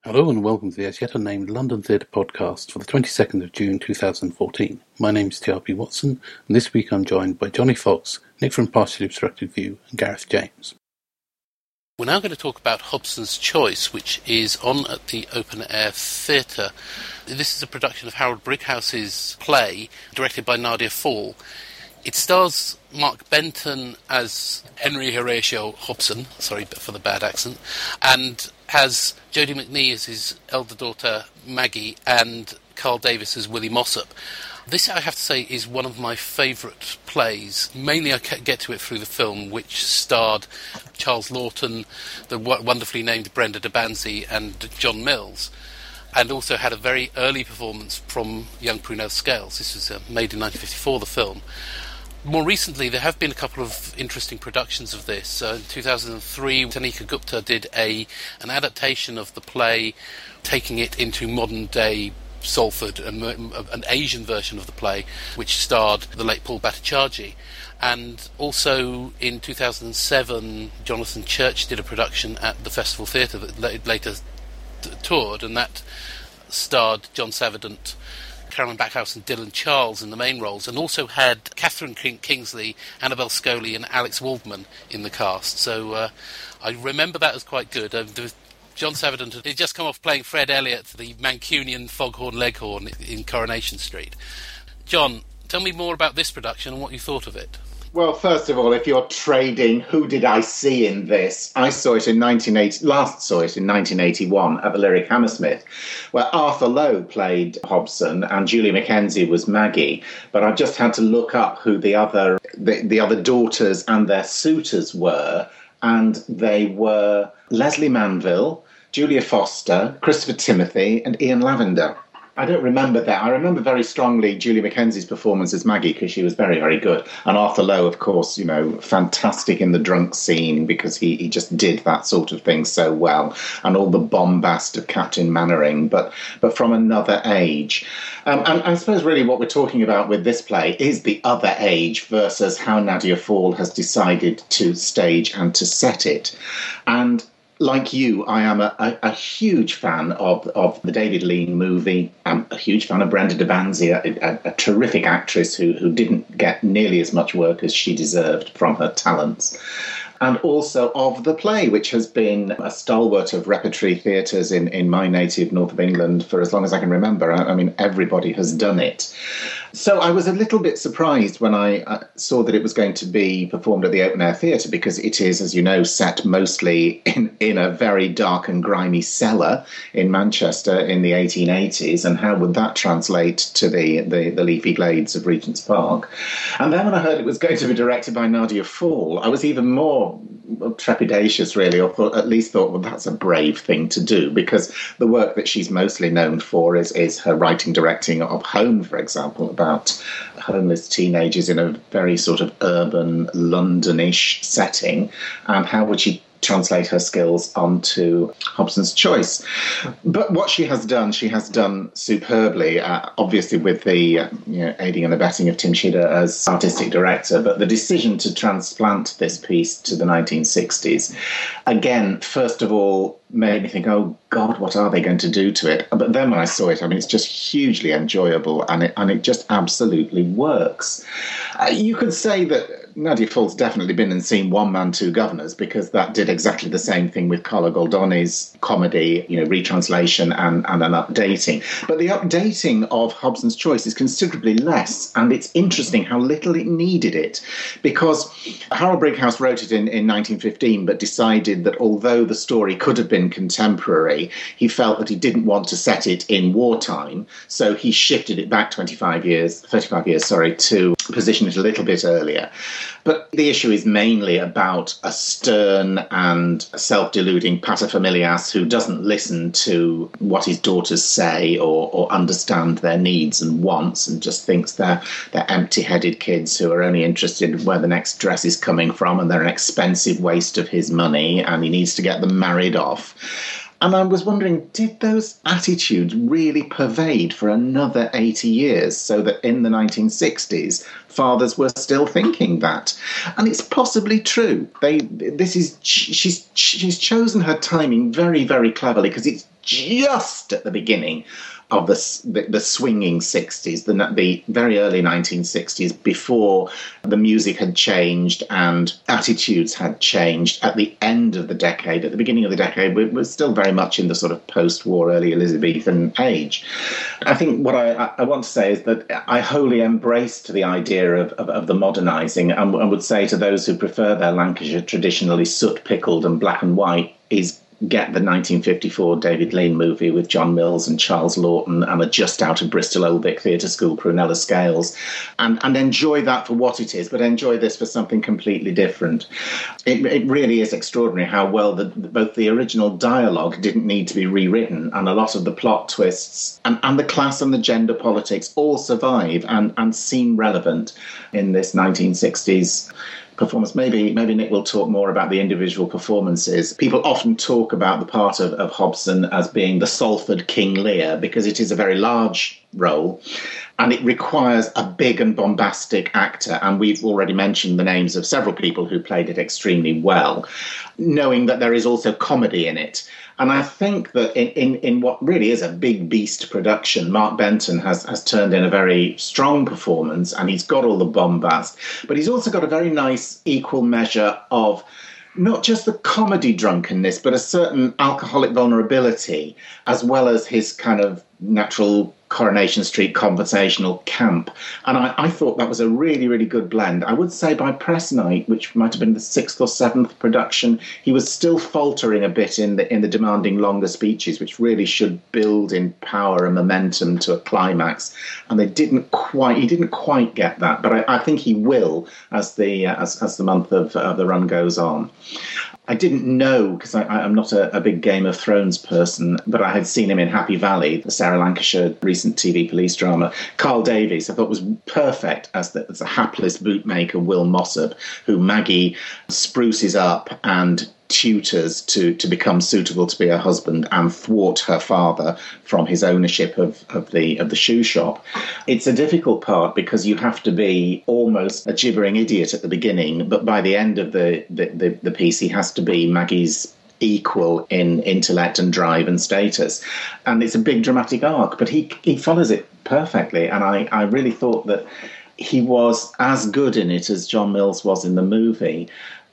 Hello and welcome to the As Yet Unnamed London Theatre podcast for the 22nd of June 2014. My name is TRP Watson, and this week I'm joined by Johnny Fox, Nick from Partially Obstructed View, and Gareth James. We're now going to talk about Hobson's Choice, which is on at the Open Air Theatre. This is a production of Harold Brighouse's play, directed by Nadia Fall. It stars Mark Benton as Henry Horatio Hobson, sorry for the bad accent, and has Jodie McNee as his elder daughter Maggie and Carl Davis as Willie Mossop. This, I have to say, is one of my favourite plays. Mainly I get to it through the film, which starred Charles Laughton, the wonderfully named Brenda de Banzi, and John Mills, and also had a very early performance from young Prunell Scales. This was made in 1954, the film. More recently, there have been a couple of interesting productions of this. In 2003, Tanika Gupta did an adaptation of the play, taking it into modern-day Salford, an Asian version of the play, which starred the late Paul Bhattacharjee. And also in 2007, Jonathan Church did a production at the Festival Theatre that later toured, and that starred John Savidant, Carolyn Backhouse and Dylan Charles in the main roles, and also had Catherine Kingsley, Annabelle Scholey and Alex Waldman in the cast. So I remember that as quite good. John Savidant had just come off playing Fred Elliott, the Mancunian foghorn leghorn in Coronation Street. John, tell me more about this production and what you thought of it. Well, first of all, if you're trading, who did I see in this? I saw it in 1981 at the Lyric Hammersmith, where Arthur Lowe played Hobson and Julia Mackenzie was Maggie. But I just had to look up who the other daughters and their suitors were, and they were Leslie Manville, Julia Foster, Christopher Timothy, and Ian Lavender. I don't remember that. I remember very strongly Julia Mackenzie's performance as Maggie, because she was very, very good. And Arthur Lowe, of course, fantastic in the drunk scene, because he just did that sort of thing so well. And all the bombast of Captain Mannering, but from another age. And I suppose really what we're talking about with this play is the other age versus how Nadia Fall has decided to stage and to set it. And like you, I am a huge fan of the David Lean movie. I'm a huge fan of Brenda de Banzi, a terrific actress who didn't get nearly as much work as she deserved from her talents. And also of the play, which has been a stalwart of repertory theatres in my native north of England for as long as I can remember. I mean, everybody has done it. So I was a little bit surprised when I saw that it was going to be performed at the Open Air Theatre, because it is, as you know, set mostly in a very dark and grimy cellar in Manchester in the 1880s. And how would that translate to the leafy glades of Regent's Park? And then when I heard it was going to be directed by Nadia Fall, I was even more trepidatious, really, or at least thought, well, that's a brave thing to do, because the work that she's mostly known for is her writing, directing of Home, for example, about homeless teenagers in a very sort of urban, Londonish setting. And how would she translate her skills onto Hobson's Choice? But what she has done superbly, obviously with the aiding and abetting of Tim Shidder as artistic director. But the decision to transplant this piece to the 1960s, again, first of all, made me think, oh God, what are they going to do to it? But then when I saw it, I mean, it's just hugely enjoyable, and it just absolutely works. You could say that Nadia Fall's definitely been and seen One Man, Two Governors, because that did exactly the same thing with Carlo Goldoni's comedy, retranslation and an updating. But the updating of Hobson's Choice is considerably less, and it's interesting how little it needed it, because Harold Brighouse wrote it in 1915, but decided that although the story could have been contemporary, he felt that he didn't want to set it in wartime, so he shifted it back 35 years, to position it a little bit earlier. But the issue is mainly about a stern and self-deluding paterfamilias who doesn't listen to what his daughters say or understand their needs and wants, and just thinks they're empty-headed kids who are only interested in where the next dress is coming from, and they're an expensive waste of his money, and he needs to get them married off. And I was wondering, did those attitudes really pervade for another 80 years, so that in the 1960s, fathers were still thinking that? And it's possibly true. She's chosen her timing very, very cleverly, because it's just at the beginning of the swinging 60s, the very early 1960s, before the music had changed and attitudes had changed. At the end of the decade, at the beginning of the decade, we're still very much in the sort of post-war, early Elizabethan age. I think what I want to say is that I wholly embraced the idea of the modernising, and would say to those who prefer their Lancashire traditionally soot-pickled and black and white is get the 1954 David Lean movie with John Mills and Charles Laughton and a just out of Bristol Old Vic Theatre School Prunella Scales and enjoy that for what it is, but enjoy this for something completely different. It really is extraordinary how well both the original dialogue didn't need to be rewritten, and a lot of the plot twists and the class and the gender politics all survive and seem relevant in this 1960s performance. Maybe Nick will talk more about the individual performances. People often talk about the part of Hobson as being the Salford King Lear, because it is a very large role and it requires a big and bombastic actor. And we've already mentioned the names of several people who played it extremely well, knowing that there is also comedy in it. And I think that in what really is a big beast production, Mark Benton has turned in a very strong performance, and he's got all the bombast, but he's also got a very nice equal measure of not just the comedy drunkenness, but a certain alcoholic vulnerability, as well as his kind of natural Coronation Street conversational camp. And I thought that was a really, really good blend. I would say by press night, which might have been the 6th or 7th production, he was still faltering a bit in the demanding longer speeches, which really should build in power and momentum to a climax. And he didn't quite get that, but I think he will as the month of the run goes on. I didn't know, because I'm not a big Game of Thrones person, but I had seen him in Happy Valley, the Sarah Lancashire recent TV police drama. Carl Davies, I thought, was perfect as a hapless bootmaker, Will Mossop, who Maggie spruces up and tutors to become suitable to be her husband and thwart her father from his ownership of the shoe shop. It's a difficult part because you have to be almost a gibbering idiot at the beginning, but by the end of the piece he has to be Maggie's equal in intellect and drive and status. And it's a big dramatic arc, but he follows it perfectly, and I really thought that he was as good in it as John Mills was in the movie.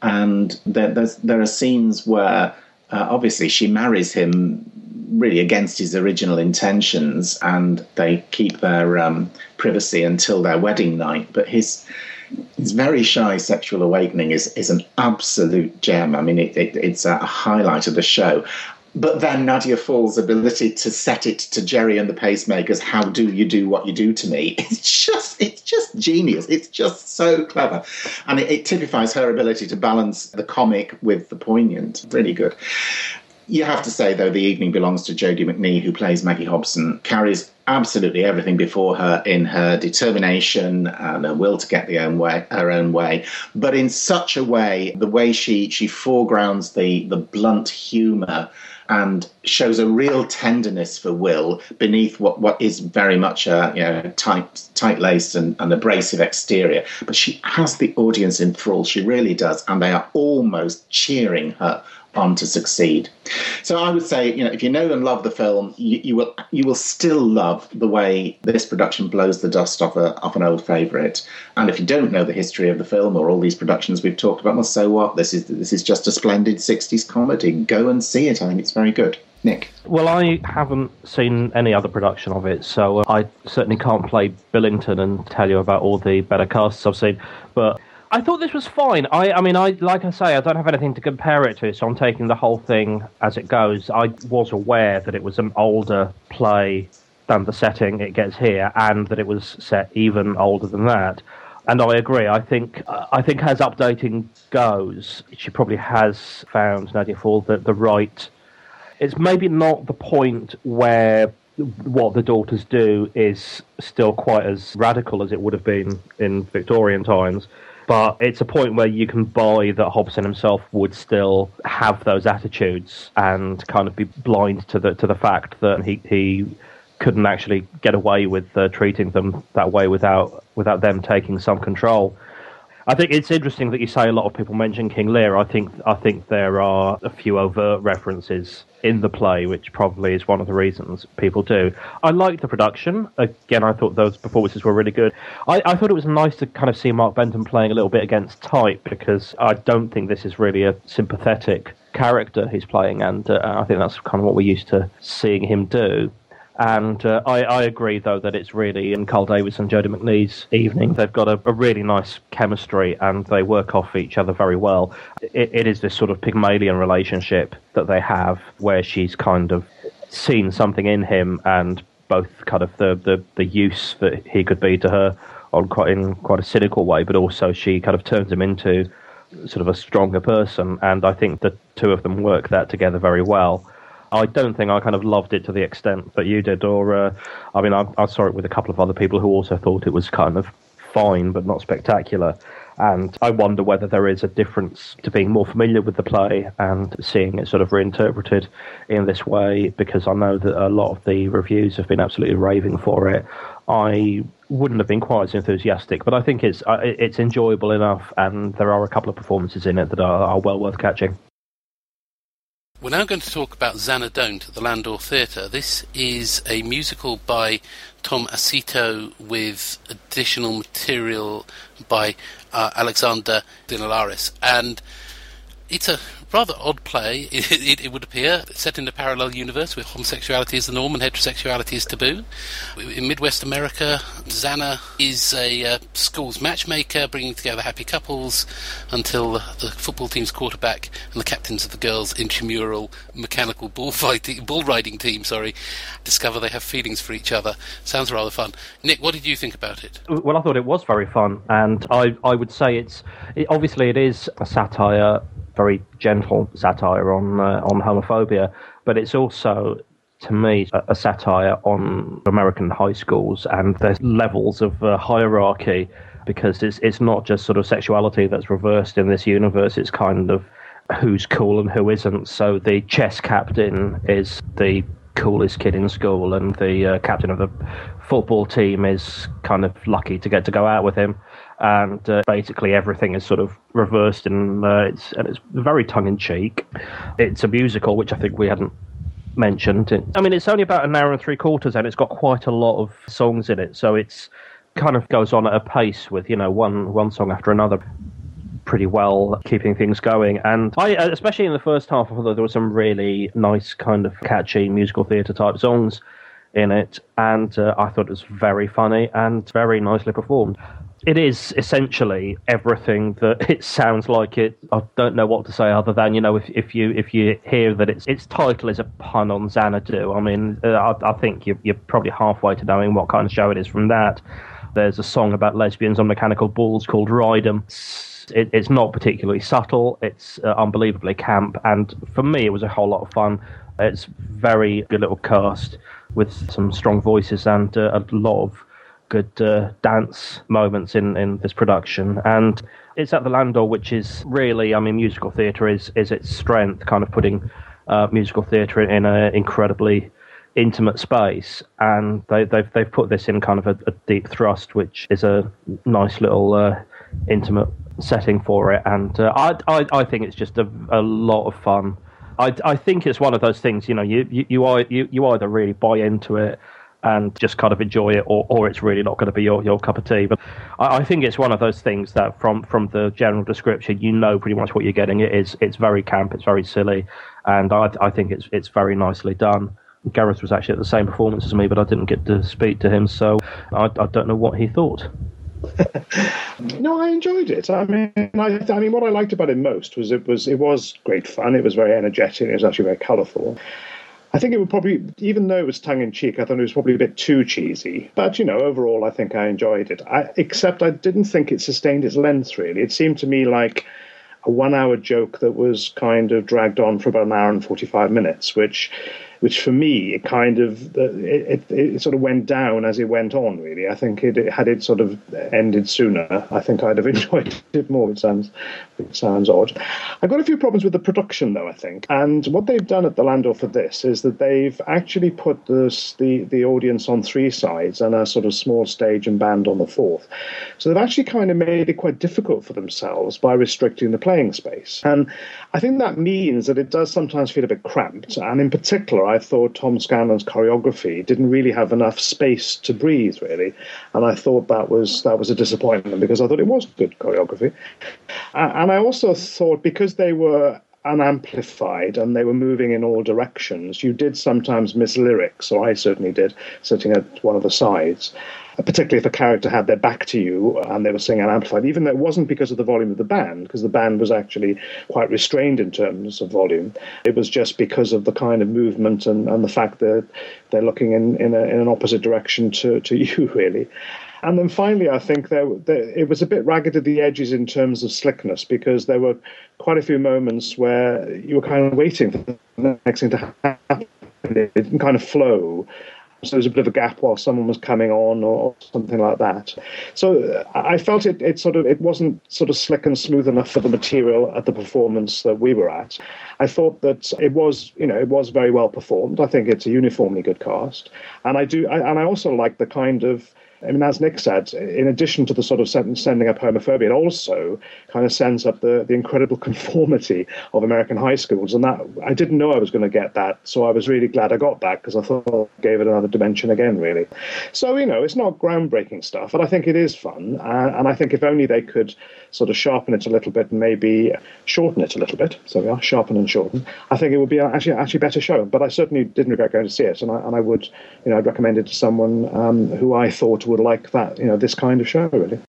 And there are scenes where obviously she marries him really against his original intentions, and they keep their privacy until their wedding night. But his very shy sexual awakening is an absolute gem. I mean, it's a highlight of the show. But then Nadia Fall's ability to set it to Jerry and the Pacemakers, how do you do what you do to me? It's just genius. It's just so clever. And it typifies her ability to balance the comic with the poignant. Really good. You have to say, though, The Evening Belongs to Jodie McNee, who plays Maggie Hobson, carries absolutely everything before her in her determination and her will to get her own way, but in such a way, the way she foregrounds the blunt humour and shows a real tenderness for Will beneath what is very much a tight-laced and abrasive exterior. But she has the audience enthralled, she really does, and they are almost cheering her on to succeed. So I would say, if you know and love the film, you will still love the way this production blows the dust off an old favourite. And if you don't know the history of the film or all these productions we've talked about, well, so what? This is just a splendid 60s comedy. Go and see it. I think it's very good. Nick? Well, I haven't seen any other production of it, so I certainly can't play Billington and tell you about all the better casts I've seen, but I thought this was fine. I mean, like I say, I don't have anything to compare it to, so I'm taking the whole thing as it goes. I was aware that it was an older play than the setting it gets here, and that it was set even older than that. And I agree. I think as updating goes, she probably has found, Nadia Fall, the right. It's maybe not the point where what the daughters do is still quite as radical as it would have been in Victorian times. But it's a point where you can buy that Hobson himself would still have those attitudes and kind of be blind to the fact that he couldn't actually get away with treating them that way without them taking some control. I think it's interesting that you say a lot of people mention King Lear. I think there are a few overt references in the play, which probably is one of the reasons people do. I liked the production. Again, I thought those performances were really good. I thought it was nice to kind of see Mark Benton playing a little bit against type, because I don't think this is really a sympathetic character he's playing, and I think that's kind of what we're used to seeing him do. And I agree, though, that it's really in Carl Davis and Jodie McNee's evening. They've got a really nice chemistry, and they work off each other very well. It is this sort of Pygmalion relationship that they have, where she's kind of seen something in him, and both kind of the use that he could be to her in quite a cynical way, but also she kind of turns him into sort of a stronger person. And I think the two of them work that together very well. I don't think I kind of loved it to the extent that you did, or I saw it with a couple of other people who also thought it was kind of fine but not spectacular. And I wonder whether there is a difference to being more familiar with the play and seeing it sort of reinterpreted in this way, because I know that a lot of the reviews have been absolutely raving for it. I wouldn't have been quite as enthusiastic, but I think it's enjoyable enough, and there are a couple of performances in it that are well worth catching. We're now going to talk about Xanadont at the Landor Theatre. This is a musical by Tom Acito with additional material by Alexander Dinelaris. And it's a rather odd play, it would appear, set in a parallel universe where homosexuality is the norm and heterosexuality is taboo. In Midwest America, Xana is a school's matchmaker, bringing together happy couples until the football team's quarterback and the captains of the girls' intramural mechanical bull riding team, discover they have feelings for each other. Sounds rather fun. Nick, what did you think about it? Well, I thought it was very fun, and I would say obviously it is a satire, very gentle satire on homophobia, but it's also, to me, a satire on American high schools and there's levels of hierarchy, because it's not just sort of sexuality that's reversed in this universe, it's kind of who's cool and who isn't. So the chess captain is the coolest kid in school, and the captain of the football team is kind of lucky to get to go out with him. And basically everything is sort of reversed, and it's very tongue-in-cheek. It's a musical, which I think we hadn't mentioned. It's only about an hour and 3/4, and it's got quite a lot of songs in it, so it's kind of goes on at a pace with one song after another, pretty well keeping things going. And I, especially in the first half, although there were some really nice kind of catchy musical theatre type songs in it, and I thought it was very funny and very nicely performed. It is essentially everything that it sounds like it. I don't know what to say other than, if you hear that its title is a pun on Xanadu, I think you're probably halfway to knowing what kind of show it is from that. There's a song about lesbians on mechanical bulls called Ride 'em. It's not particularly subtle. It's unbelievably camp, and for me, it was a whole lot of fun. It's very good little cast with some strong voices and a lot of good dance moments in this production. And it's at the Landor, which is really, musical theatre is its strength, kind of putting musical theatre in an incredibly intimate space, and they've put this in kind of a deep thrust, which is a nice little intimate setting for it. And I think it's just a lot of fun. I think it's one of those things, you either really buy into it and just kind of enjoy it, or it's really not going to be your cup of tea. But I think it's one of those things that from the general description, pretty much what you're getting. It's very camp, it's very silly, and I think it's very nicely done. Gareth was actually at the same performance as me, but I didn't get to speak to him, so I don't know what he thought. No, I enjoyed it. I mean, what I liked about it most was it was great fun. It was very energetic. It was actually very colourful. I think it would probably, even though it was tongue-in-cheek, I thought it was probably a bit too cheesy. But, overall, I think I enjoyed it. Except I didn't think it sustained its length, really. It seemed to me like a 1 hour joke that was kind of dragged on for about an hour and 45 minutes, which which for me, it kind of it sort of went down as it went on. Really, I think had it sort of ended sooner, I think I'd have enjoyed it more. It sounds odd. I've got a few problems with the production, though, I think. And what they've done at the Landor for this is that they've actually put the audience on three sides and a sort of small stage and band on the fourth. So they've actually kind of made it quite difficult for themselves by restricting the playing space. And I think that means that it does sometimes feel a bit cramped. And in particular, I thought Tom Scanlon's choreography didn't really have enough space to breathe, really. And I thought that was a disappointment, because I thought it was good choreography. And I also thought, because they were unamplified and they were moving in all directions, you did sometimes miss lyrics, or I certainly did, sitting at one of the sides, particularly if a character had their back to you and they were singing unamplified, even though it wasn't because of the volume of the band, because the band was actually quite restrained in terms of volume. It was just because of the kind of movement and the fact that they're looking in an opposite direction to you, really. And then finally, I think it was a bit ragged at the edges in terms of slickness, because there were quite a few moments where you were kind of waiting for the next thing to happen. It didn't kind of flow. So there was a bit of a gap while someone was coming on or something like that. So I felt it wasn't sort of slick and smooth enough for the material at the performance that we were at. I thought that it was very well performed. I think it's a uniformly good cast. And I also like the kind of, I mean, as Nick said, in addition to the sort of sending up homophobia, it also kind of sends up the incredible conformity of American high schools. And that, I didn't know I was going to get that, so I was really glad I got that, because I thought it gave it another dimension again, really. So, it's not groundbreaking stuff, but I think it is fun. And I think if only they could sort of sharpen it a little bit and maybe shorten it a little bit. So we are, sharpen and shorten. I think it would be actually a better show. But I certainly didn't regret going to see it. And I would, I'd recommend it to someone who I thought would like that, this kind of show, really.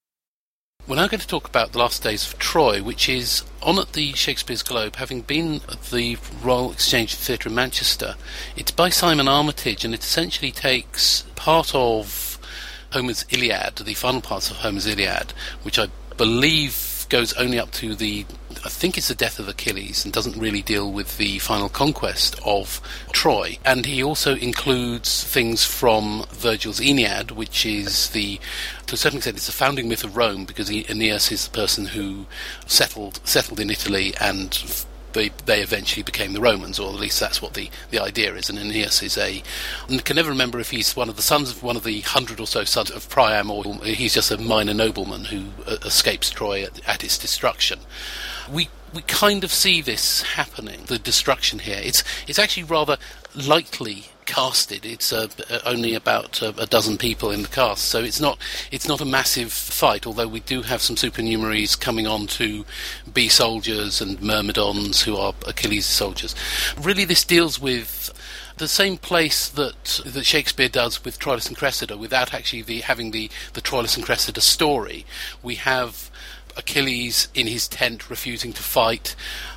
We're now going to talk about The Last Days of Troy, which is on at the Shakespeare's Globe, having been at the Royal Exchange Theatre in Manchester. It's by Simon Armitage, and it essentially takes part of Homer's Iliad, the final parts of Homer's Iliad, which I believe goes only up to I think it's the death of Achilles, and doesn't really deal with the final conquest of Troy. And he also includes things from Virgil's Aeneid, which is to a certain extent, it's the founding myth of Rome, because Aeneas is the person who settled in Italy, and they eventually became the Romans, or at least that's what the idea is. And Aeneas is I can never remember if he's one of the sons of one of the 100 or so sons of Priam, or he's just a minor nobleman who escapes Troy at its destruction. We kind of see this happening, the destruction here. It's actually rather lightly casted. It's only about a dozen people in the cast, so it's not a massive fight, although we do have some supernumeraries coming on to be soldiers and myrmidons who are Achilles' soldiers. Really, this deals with the same place that Shakespeare does with Troilus and Cressida, without actually having the Troilus and Cressida story. We have Achilles in his tent refusing to fight,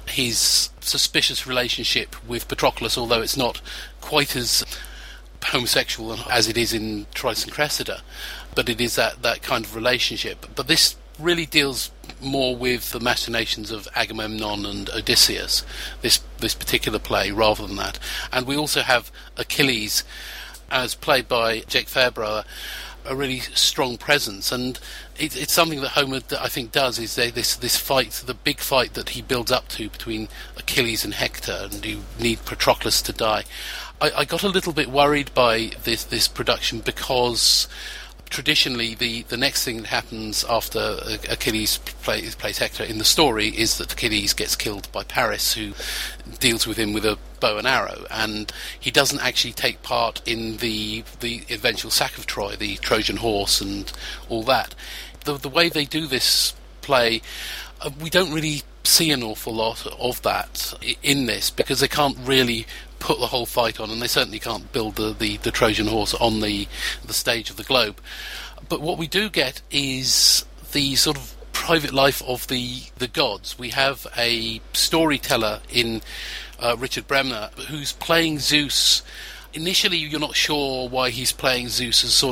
his suspicious relationship with Patroclus, although it's not quite as homosexual as it is in Troilus and Cressida, but it is that kind of relationship. But this really deals more with the machinations of Agamemnon and Odysseus, this particular play, rather than that. And we also have Achilles, as played by Jake Fairbrother, a really strong presence, and it's something that Homer, I think, does, is this fight, the big fight that he builds up to between Achilles and Hector, and you need Patroclus to die. I got a little bit worried by this production, because traditionally the next thing that happens after Achilles plays Hector in the story is that Achilles gets killed by Paris, who deals with him with a bow and arrow, and he doesn't actually take part in the eventual sack of Troy, the Trojan horse and all that. The way they do this play, we don't really see an awful lot of that in this, because they can't really put the whole fight on, and they certainly can't build the Trojan horse on the stage of the Globe. But what we do get is the sort of private life of the gods. We have a storyteller in Richard Bremner, who's playing Zeus. Initially, you're not sure why he's playing Zeus as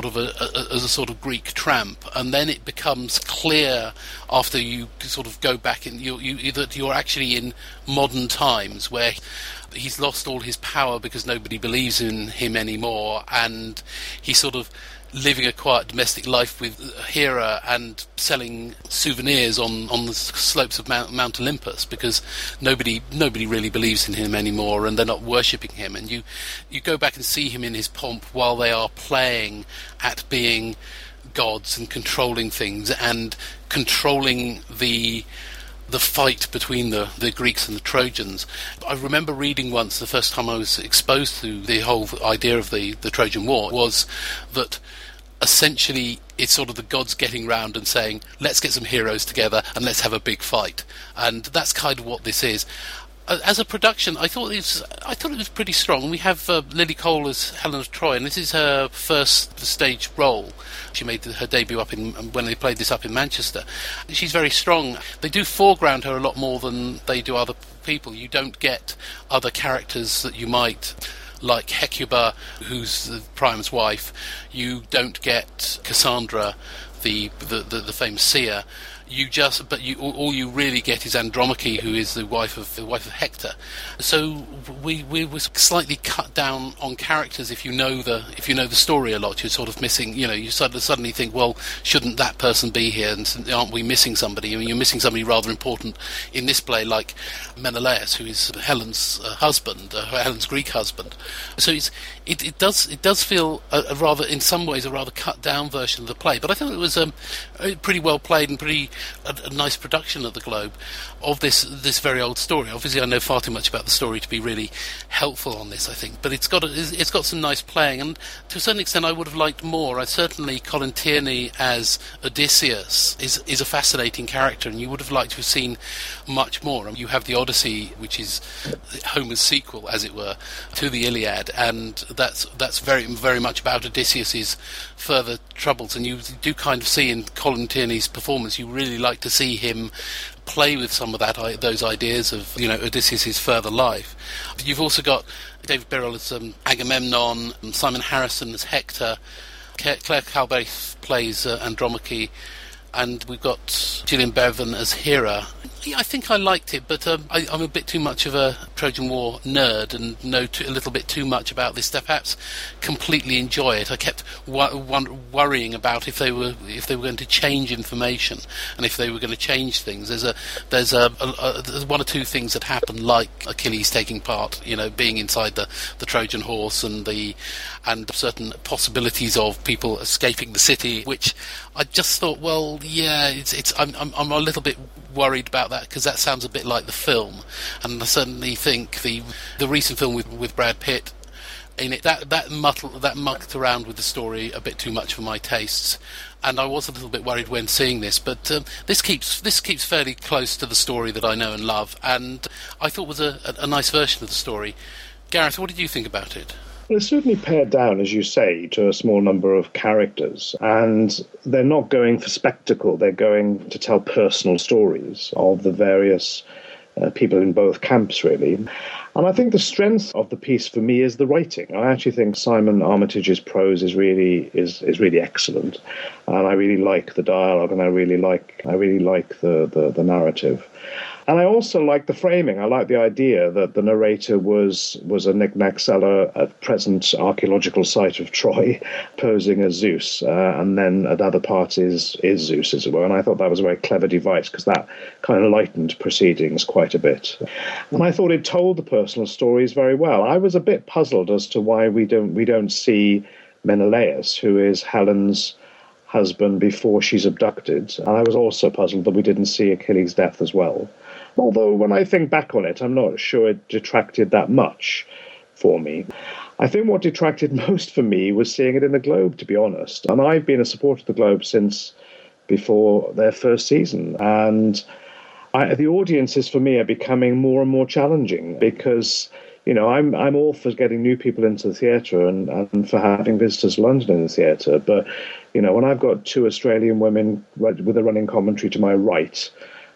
a sort of Greek tramp, and then it becomes clear after you sort of go back that you're actually in modern times, where he's lost all his power because nobody believes in him anymore, and he's sort of living a quiet domestic life with Hera and selling souvenirs on the slopes of Mount Olympus because nobody really believes in him anymore, and they're not worshipping him. And you go back and see him in his pomp while they are playing at being gods and controlling things and controlling the fight between the Greeks and the Trojans. I remember reading once, the first time I was exposed to the whole idea of the Trojan War, was that essentially it's sort of the gods getting round and saying, let's get some heroes together and let's have a big fight. And that's kind of what this is. As a production, I thought it was pretty strong. We have Lily Cole as Helen of Troy, and this is her first stage role. She made her debut when they played this up in Manchester. She's very strong. They do foreground her a lot more than they do other people. You don't get other characters that you might, like Hecuba, who's Priam's wife. You don't get Cassandra, the famous seer. All you really get is Andromache, who is the wife of Hector. So we were slightly cut down on characters. If you know the story a lot, you're sort of missing. You suddenly think, well, shouldn't that person be here? And aren't we missing somebody? I mean, you're missing somebody rather important in this play, like Menelaus, who is Helen's husband, Helen's Greek husband. So it does feel in some ways a rather cut down version of the play. But I thought it was pretty well played and pretty. A nice production at the Globe of this very old story. Obviously, I know far too much about the story to be really helpful on this, I think, but it's got some nice playing, and to a certain extent, I would have liked more. Certainly, Colin Tierney as Odysseus is a fascinating character, and you would have liked to have seen much more. You have the Odyssey, which is Homer's sequel, as it were, to the Iliad, and that's very, very much about Odysseus's further troubles, and you do kind of see in Colin Tierney's performance, you really like to see him play with some of those ideas of Odysseus' further life. You've also got David Birrell as Agamemnon, Simon Harrison as Hector, Claire Calbase plays Andromache, and we've got Gillian Bevan as Hera. Yeah, I think I liked it, but I'm a bit too much of a Trojan War nerd and know a little bit too much about this stuff. Perhaps completely enjoy it. I kept worrying about if they were going to change information and if they were going to change things. There's one or two things that happen, like Achilles taking part, being inside the Trojan horse, and certain possibilities of people escaping the city, which I just thought, well, yeah, I'm a little bit worried about that because that sounds a bit like the film, and I certainly think the recent film with Brad Pitt in it that mucked around with the story a bit too much for my tastes, and I was a little bit worried when seeing this. But this keeps fairly close to the story that I know and love, and I thought was a nice version of the story. Gareth, what did you think about it? Well, it's certainly pared down, as you say, to a small number of characters, and they're not going for spectacle. They're going to tell personal stories of the various people in both camps, really. And I think the strength of the piece for me is the writing. I actually think Simon Armitage's prose is really excellent, and I really like the dialogue, and I really like the narrative. And I also like the framing. I like the idea that the narrator was a knick-knack seller at present archaeological site of Troy, posing as Zeus, and then at other parts is Zeus, as it were. And I thought that was a very clever device because that kind of lightened proceedings quite a bit. And I thought it told the personal stories very well. I was a bit puzzled as to why we don't see Menelaus, who is Helen's husband before she's abducted. And I was also puzzled that we didn't see Achilles' death as well. Although when I think back on it, I'm not sure it detracted that much for me. I think what detracted most for me was seeing it in the Globe, to be honest. And I've been a supporter of the Globe since before their first season. And the audiences for me are becoming more and more challenging because, I'm all for getting new people into the theatre and for having visitors to London in the theatre. But, when I've got two Australian women with a running commentary to my right,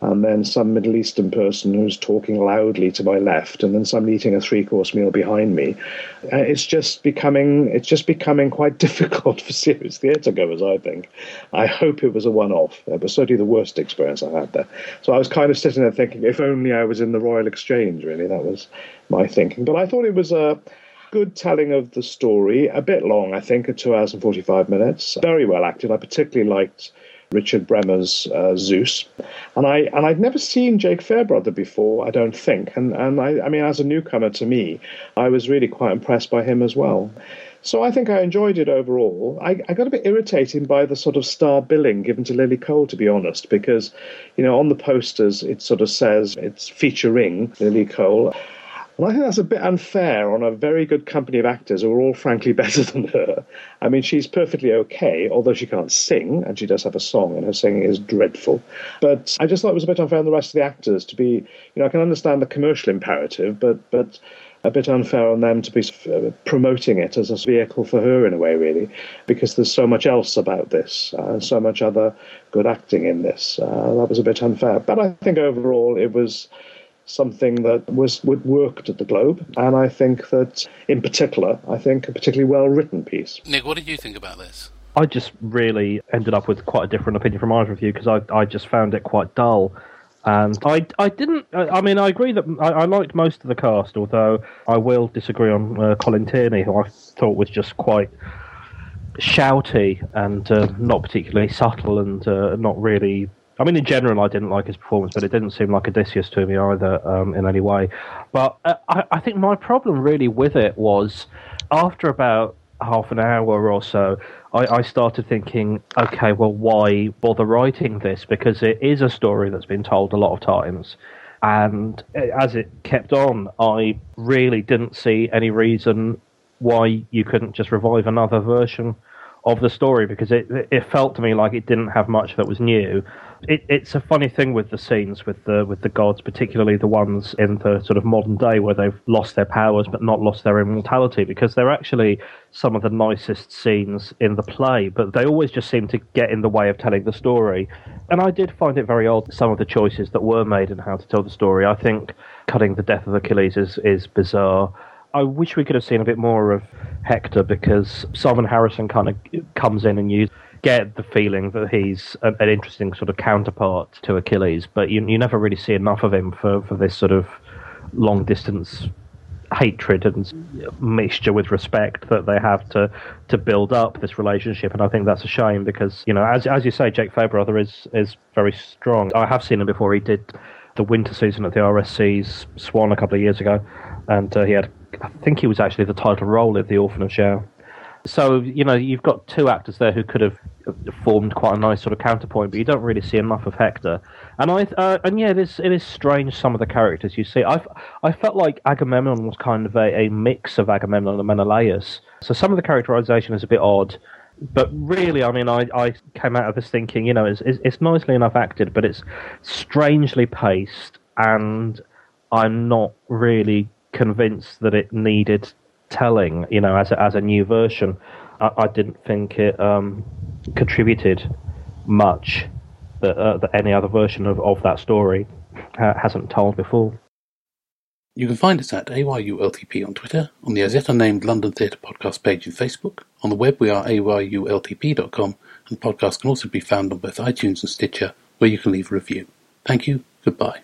and then some Middle Eastern person who's talking loudly to my left, and then somebody eating a 3-course meal behind me. It's just becoming quite difficult for serious theatre goers, I think. I hope it was a one-off. It was certainly the worst experience I had there. So I was kind of sitting there thinking, if only I was in the Royal Exchange, really. That was my thinking. But I thought it was a good telling of the story, a bit long, I think, at 2 hours and 45 minutes. Very well acted. I particularly liked Richard Bremer's Zeus. And I'd never seen Jake Fairbrother before, I don't think. And I mean, as a newcomer to me, I was really quite impressed by him as well. So I think I enjoyed it overall. I got a bit irritated by the sort of star billing given to Lily Cole, to be honest, because, on the posters it sort of says it's featuring Lily Cole. And I think that's a bit unfair on a very good company of actors who are all frankly better than her. I mean, she's perfectly okay, although she can't sing, and she does have a song, and her singing is dreadful. But I just thought it was a bit unfair on the rest of the actors to be, I can understand the commercial imperative, but a bit unfair on them to be promoting it as a vehicle for her in a way, really, because there's so much else about this, so much other good acting in this. That was a bit unfair. But I think overall it was something that worked at the Globe, and I think that, in particular, a particularly well-written piece. Nick, what did you think about this? I just really ended up with quite a different opinion from either of you, because I just found it quite dull. And I agree that I liked most of the cast, although I will disagree on Colin Tierney, who I thought was just quite shouty and not particularly subtle and not really... I mean, in general, I didn't like his performance, but it didn't seem like Odysseus to me either in any way. But I think my problem really with it was, after about half an hour or so, I started thinking, okay, well, why bother writing this? Because it is a story that's been told a lot of times. And as it kept on, I really didn't see any reason why you couldn't just revive another version of the story, because it felt to me like it didn't have much that was new. It's a funny thing with the scenes with the gods, particularly the ones in the sort of modern day where they've lost their powers but not lost their immortality, because they're actually some of the nicest scenes in the play, but they always just seem to get in the way of telling the story. And I did find it very odd, some of the choices that were made in how to tell the story. I think cutting the death of Achilles is bizarre. I wish we could have seen a bit more of Hector, because Simon Harrison kind of comes in and you get the feeling that he's an interesting sort of counterpart to Achilles, but you never really see enough of him for this sort of long-distance hatred and mixture with respect that they have to build up this relationship. And I think that's a shame, because, as you say, Jake Fairbrother is very strong. I have seen him before. He did the winter season at the RSC's Swan a couple of years ago, and I think he was actually the title role of The Orphan of Xiao. So, you've got two actors there who could have formed quite a nice sort of counterpoint, but you don't really see enough of Hector. And it is strange, some of the characters you see. I felt like Agamemnon was kind of a mix of Agamemnon and Menelaus. So some of the characterization is a bit odd, but really, I mean, I came out of this thinking, it's nicely enough acted, but it's strangely paced, and I'm not really convinced that it needed telling, as a new version. I didn't think it contributed much that any other version of that story hasn't told before. You can find us at AYULTP on Twitter, on the as yet unnamed London Theatre Podcast page on Facebook. On the web we are ayultp.com, and the podcast can also be found on both iTunes and Stitcher, where you can leave a review. Thank you, goodbye.